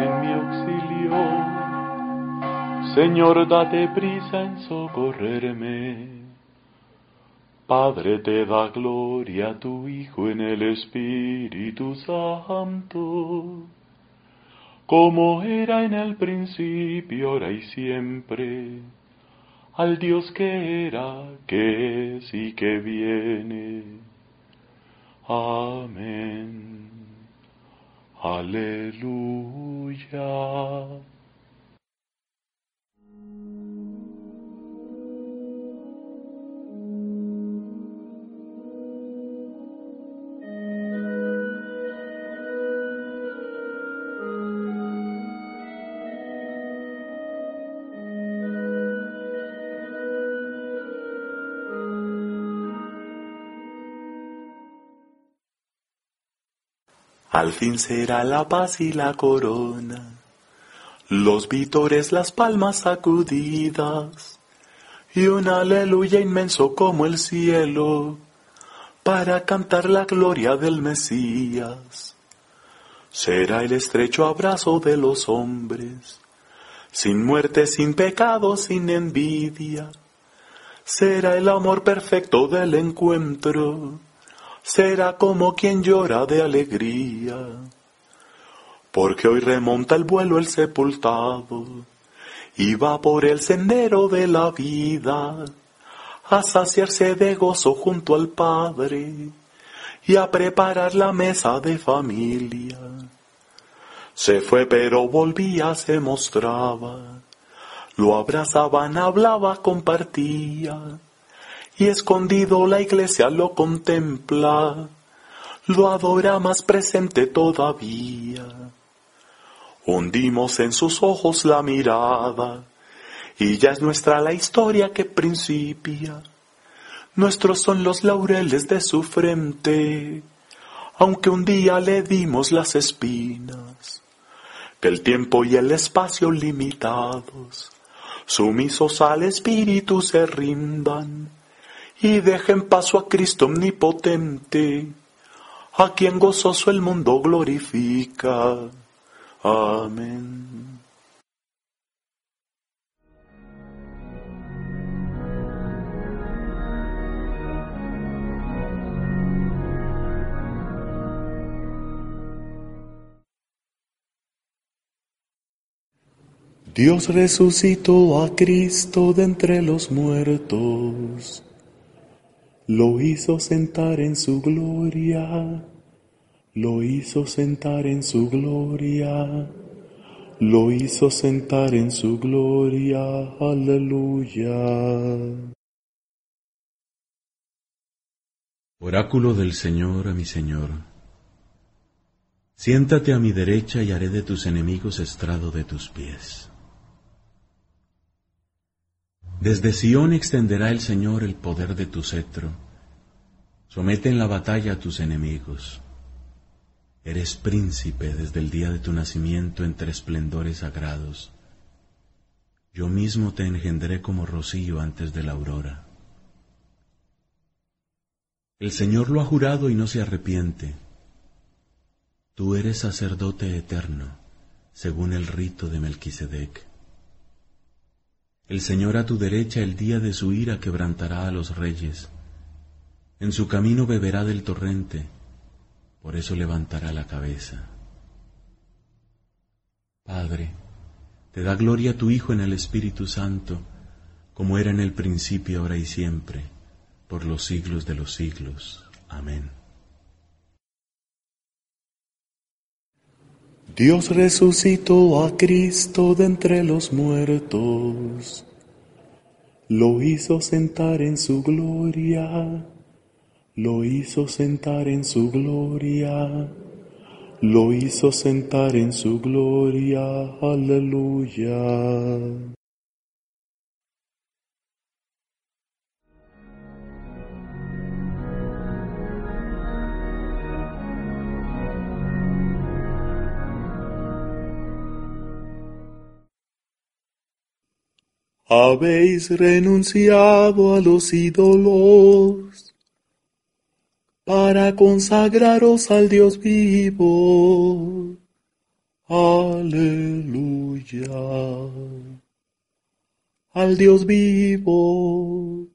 en mi auxilio. Señor, date prisa en socorrerme. Padre, te da gloria a tu Hijo en el Espíritu Santo, como era en el principio, ahora y siempre, al Dios que era, que es y que viene. Amén. Aleluya. Al fin será la paz y la corona, los vítores, las palmas sacudidas, y un aleluya inmenso como el cielo, para cantar la gloria del Mesías. Será el estrecho abrazo de los hombres, sin muerte, sin pecado, sin envidia. Será el amor perfecto del encuentro, será como quien llora de alegría, porque hoy remonta el vuelo el sepultado, y va por el sendero de la vida, a saciarse de gozo junto al Padre, y a preparar la mesa de familia. Se fue pero volvía, se mostraba, lo abrazaban, hablaba, compartía, y escondido la iglesia lo contempla, lo adora más presente todavía. Hundimos en sus ojos la mirada, y ya es nuestra la historia que principia. Nuestros son los laureles de su frente, aunque un día le dimos las espinas. Que el tiempo y el espacio limitados, sumisos al Espíritu se rindan, y dejen paso a Cristo omnipotente, a quien gozoso el mundo glorifica. Amén. Dios resucitó a Cristo de entre los muertos, lo hizo sentar en su gloria, lo hizo sentar en su gloria, lo hizo sentar en su gloria. Aleluya. Oráculo del Señor a mi Señor. Siéntate a mi derecha y haré de tus enemigos estrado de tus pies. Desde Sión extenderá el Señor el poder de tu cetro. Somete en la batalla a tus enemigos. Eres príncipe desde el día de tu nacimiento entre esplendores sagrados. Yo mismo te engendré como rocío antes de la aurora. El Señor lo ha jurado y no se arrepiente. Tú eres sacerdote eterno, según el rito de Melquisedec. El Señor a tu derecha el día de su ira quebrantará a los reyes. En su camino beberá del torrente, por eso levantará la cabeza. Padre, te da gloria tu Hijo en el Espíritu Santo, como era en el principio, ahora y siempre, por los siglos de los siglos. Amén. Dios resucitó a Cristo de entre los muertos, lo hizo sentar en su gloria, lo hizo sentar en su gloria, lo hizo sentar en su gloria. Aleluya. Habéis renunciado a los ídolos para consagraros al Dios vivo. Aleluya. Aleluya. Al Dios vivo.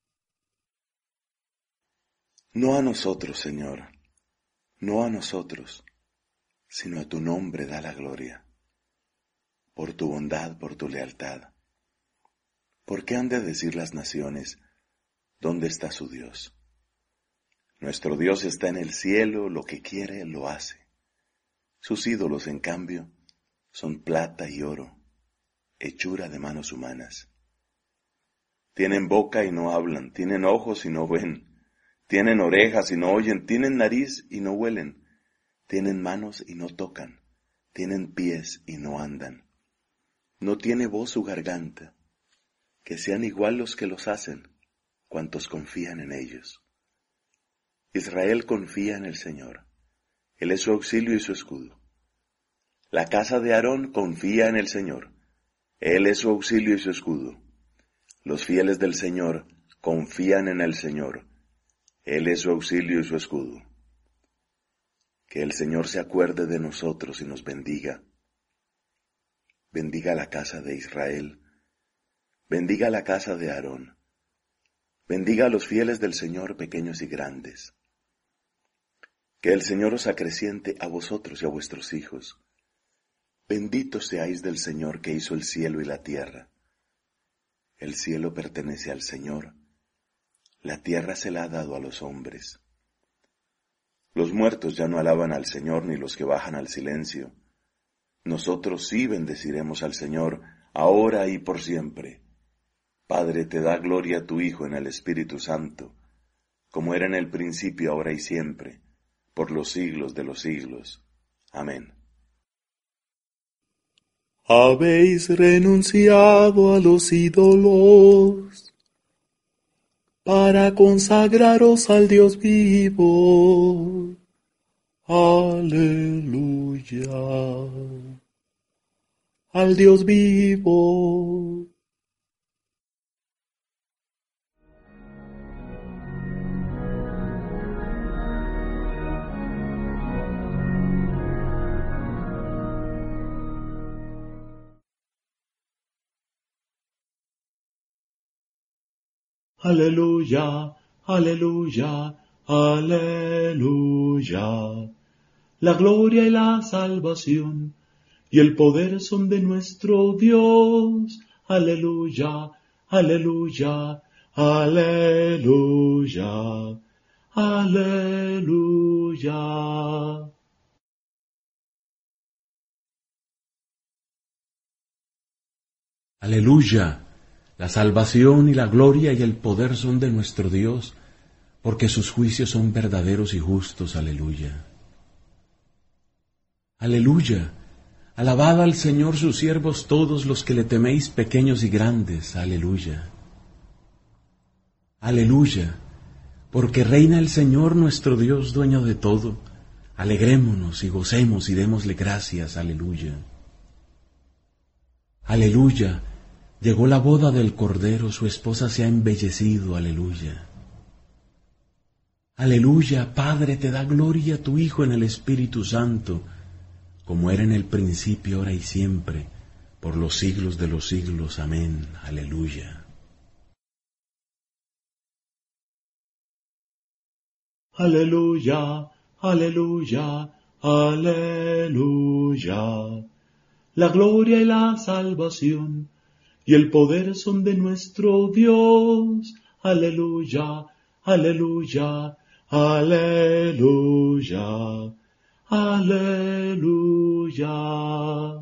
No a nosotros, Señor, no a nosotros, sino a tu nombre da la gloria, por tu bondad, por tu lealtad. ¿Por qué han de decir las naciones, dónde está su Dios? Nuestro Dios está en el cielo, lo que quiere lo hace. Sus ídolos, en cambio, son plata y oro, hechura de manos humanas. Tienen boca y no hablan, tienen ojos y no ven, tienen orejas y no oyen, tienen nariz y no huelen, tienen manos y no tocan, tienen pies y no andan. No tiene voz su garganta, que sean igual los que los hacen, cuantos confían en ellos. Israel confía en el Señor, Él es su auxilio y su escudo. La casa de Aarón confía en el Señor, Él es su auxilio y su escudo. Los fieles del Señor confían en el Señor, Él es su auxilio y su escudo. Que el Señor se acuerde de nosotros y nos bendiga. Bendiga la casa de Israel, bendiga la casa de Aarón, bendiga a los fieles del Señor, pequeños y grandes. Que el Señor os acreciente a vosotros y a vuestros hijos. Benditos seáis del Señor que hizo el cielo y la tierra. El cielo pertenece al Señor, la tierra se la ha dado a los hombres. Los muertos ya no alaban al Señor ni los que bajan al silencio. Nosotros sí bendeciremos al Señor, ahora y por siempre. Padre, te da gloria a tu Hijo en el Espíritu Santo, como era en el principio, ahora y siempre, por los siglos de los siglos. Amén. Habéis renunciado a los ídolos para consagraros al Dios vivo. Aleluya. Al Dios vivo. Aleluya, aleluya, aleluya. La gloria y la salvación y el poder son de nuestro Dios. Aleluya, aleluya, aleluya, aleluya. Aleluya. La salvación y la gloria y el poder son de nuestro Dios, porque sus juicios son verdaderos y justos. Aleluya. Aleluya. Alabad al Señor sus siervos todos los que le teméis, pequeños y grandes. Aleluya. Aleluya. Porque reina el Señor nuestro Dios, dueño de todo. Alegrémonos y gocemos y démosle gracias. Aleluya. Aleluya. Llegó la boda del Cordero, su esposa se ha embellecido, aleluya. Aleluya, Padre, te da gloria a tu Hijo en el Espíritu Santo, como era en el principio, ahora y siempre, por los siglos de los siglos. Amén, aleluya. Aleluya, aleluya, aleluya. La gloria y la salvación y el poder son de nuestro Dios. Aleluya, aleluya, aleluya, aleluya.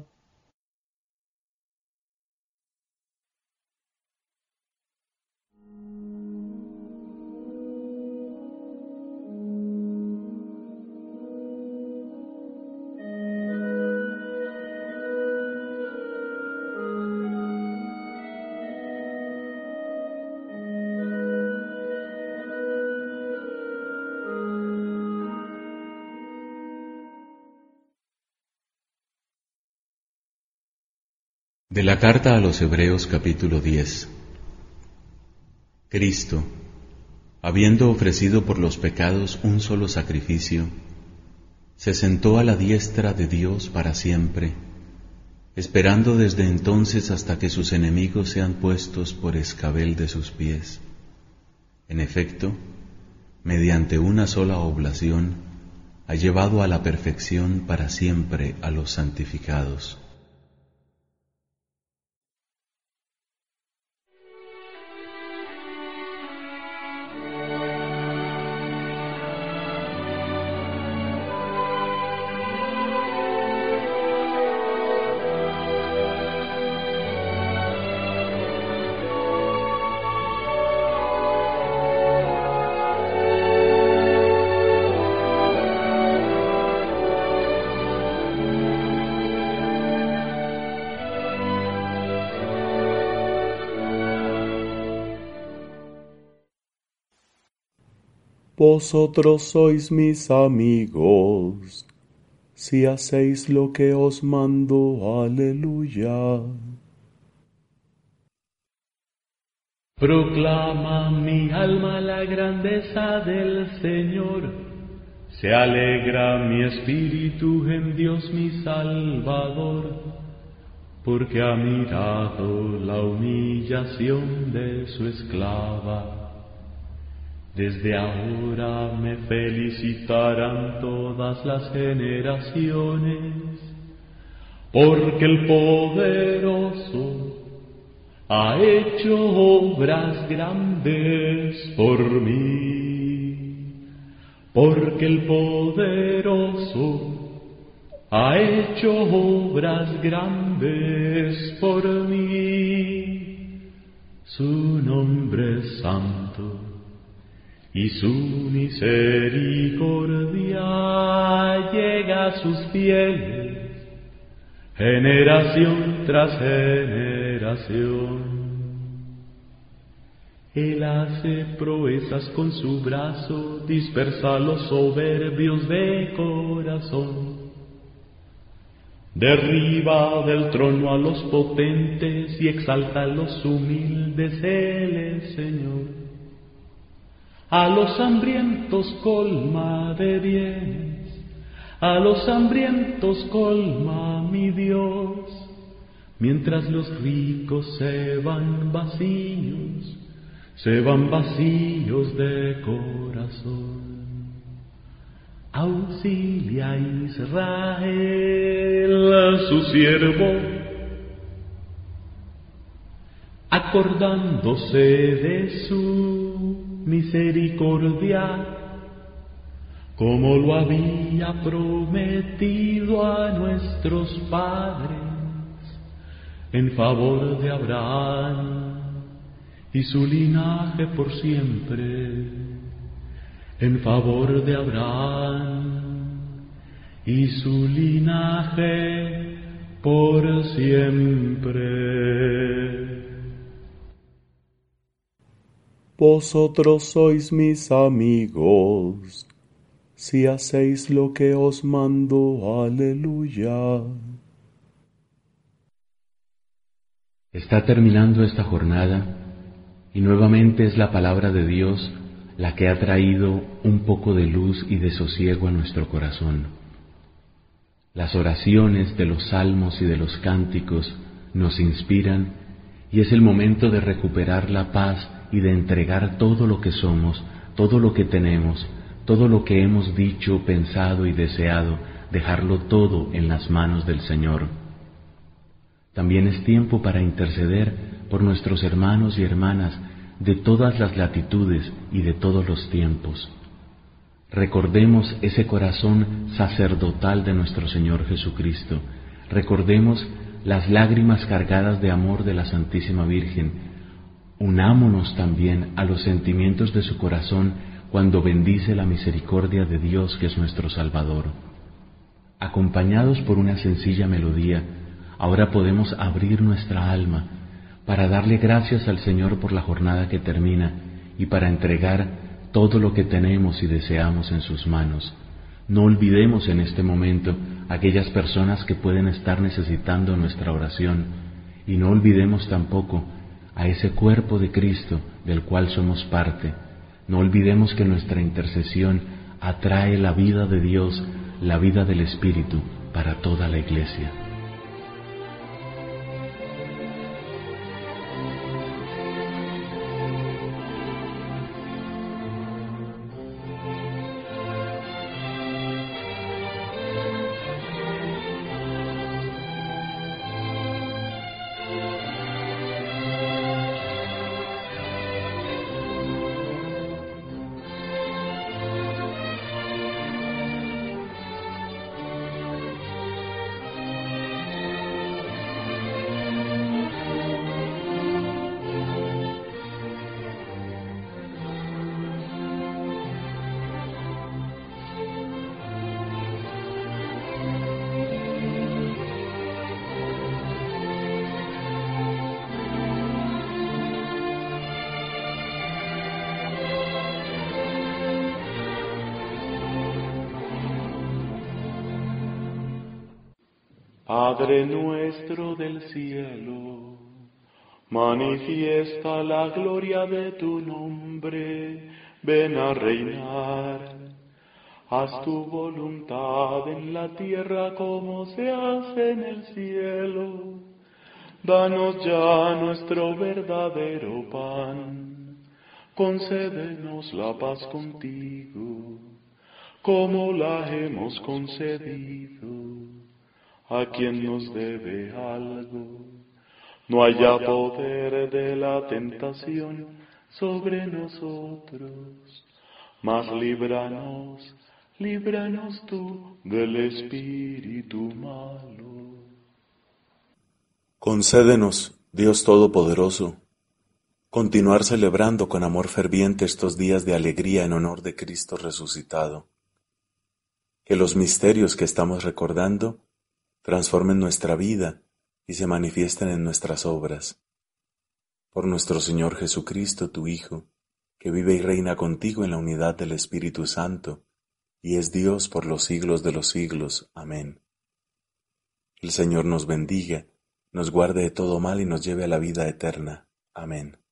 De la carta a los Hebreos, capítulo 10. Cristo, habiendo ofrecido por los pecados un solo sacrificio, se sentó a la diestra de Dios para siempre, esperando desde entonces hasta que sus enemigos sean puestos por escabel de sus pies. En efecto, mediante una sola oblación, ha llevado a la perfección para siempre a los santificados. Vosotros sois mis amigos, si hacéis lo que os mando. Aleluya. Proclama mi alma la grandeza del Señor, se alegra mi espíritu en Dios mi Salvador, porque ha mirado la humillación de su esclava. Desde ahora me felicitarán todas las generaciones, porque el poderoso ha hecho obras grandes por mí, porque el poderoso ha hecho obras grandes por mí. Su nombre es santo y su misericordia llega a sus fieles, generación tras generación. Él hace proezas con su brazo, dispersa a los soberbios de corazón. Derriba del trono a los potentes y exalta a los humildes. Él es Señor. A los hambrientos colma de bienes, a los hambrientos colma mi Dios, mientras los ricos se van vacíos de corazón. Auxilia a Israel, su siervo, acordándose de su misericordia, como lo había prometido a nuestros padres, en favor de Abraham y su linaje por siempre, en favor de Abraham y su linaje por siempre. Vosotros sois mis amigos, si hacéis lo que os mando. Aleluya. Está terminando esta jornada y nuevamente es la palabra de Dios la que ha traído un poco de luz y de sosiego a nuestro corazón. Las oraciones de los salmos y de los cánticos nos inspiran y es el momento de recuperar la paz y de entregar todo lo que somos, todo lo que tenemos, todo lo que hemos dicho, pensado y deseado, dejarlo todo en las manos del Señor. También es tiempo para interceder por nuestros hermanos y hermanas de todas las latitudes y de todos los tiempos. Recordemos ese corazón sacerdotal de nuestro Señor Jesucristo. Recordemos las lágrimas cargadas de amor de la Santísima Virgen. Unámonos también a los sentimientos de su corazón cuando bendice la misericordia de Dios que es nuestro Salvador. Acompañados por una sencilla melodía, ahora podemos abrir nuestra alma para darle gracias al Señor por la jornada que termina y para entregar todo lo que tenemos y deseamos en sus manos. No olvidemos en este momento aquellas personas que pueden estar necesitando nuestra oración y no olvidemos tampoco a ese cuerpo de Cristo del cual somos parte. No olvidemos que nuestra intercesión atrae la vida de Dios, la vida del Espíritu para toda la Iglesia. Padre nuestro del cielo, manifiesta la gloria de tu nombre, ven a reinar. Haz tu voluntad en la tierra como se hace en el cielo. Danos ya nuestro verdadero pan. Concédenos la paz contigo, como la hemos concedido a quien nos debe algo. No haya poder de la tentación sobre nosotros, mas líbranos tú del espíritu malo. Concédenos, Dios Todopoderoso, continuar celebrando con amor ferviente estos días de alegría en honor de Cristo resucitado. Que los misterios que estamos recordando transformen nuestra vida y se manifiesten en nuestras obras. Por nuestro Señor Jesucristo, tu Hijo, que vive y reina contigo en la unidad del Espíritu Santo, y es Dios por los siglos de los siglos. Amén. El Señor nos bendiga, nos guarde de todo mal y nos lleve a la vida eterna. Amén.